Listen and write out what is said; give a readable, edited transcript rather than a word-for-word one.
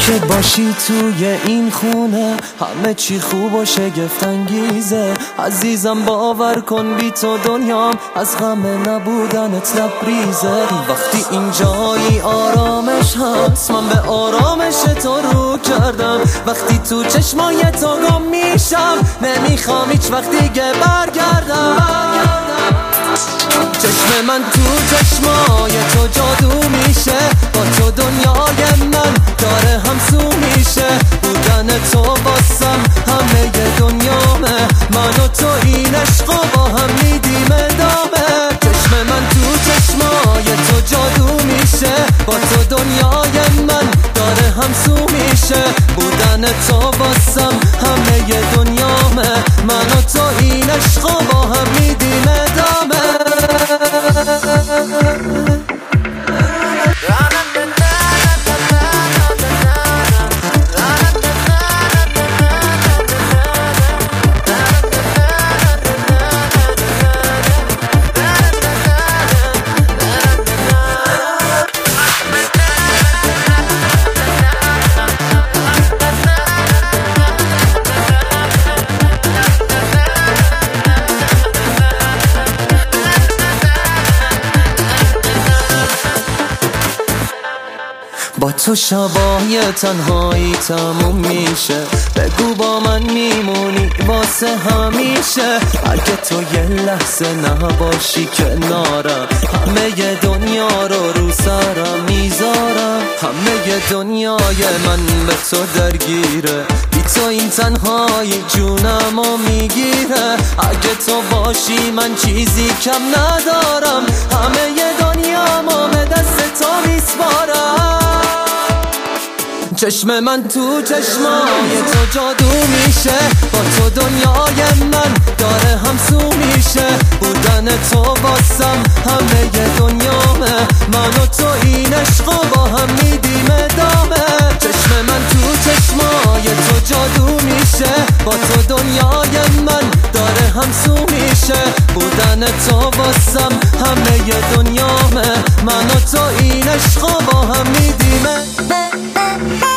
که باشی توی این خونه همه چی خوب و شگفت انگیزه. عزیزم باور کن بی تو دنیام از غم نبودنت لبریزه. وقتی اینجایی آرامش هست من به آرامش تو رو کردم. وقتی تو چشمای تو گم میشم نمیخوام هیچ وقت دیگه برگردم. چشم من تو چشمای تو جادو میشه. با تو دنیای من داره همسو میشه. بودن تو واسم همه دنیامه. من و تو این عشقو با هم میدیم ادامه. چشم من تو چشمای تو جادو میشه. با تو دنیای من داره همسو میشه. بودن تو واسم همه دنیامه. من و تو این عشقو با هم میدیم ادامه. با تو شبای تنهایی تموم میشه. بگو با من میمونی واسه همیشه. اگه تو یه لحظه نباشی کنارم همه دنیا رو سرم میذارم. همه دنیای من به تو درگیره. بی تو این تنهایی جونمو میگیره. اگه تو باشی من چیزی کم ندارم. همه دنیامو به دست تو میسپارم. چشم من تو چشمای تو جادو میشه. با تو دنیای من داره همسو میشه. بودن تو واسم همه دنیامه. من و تو این عشقو با هم میدیم ادامه. چشم من تو چشمای تو جادو میشه. با تو دنیای من داره همسو میشه. بودن تو واسم همه دنیامه. من و تو این عشقو با هم میدیم.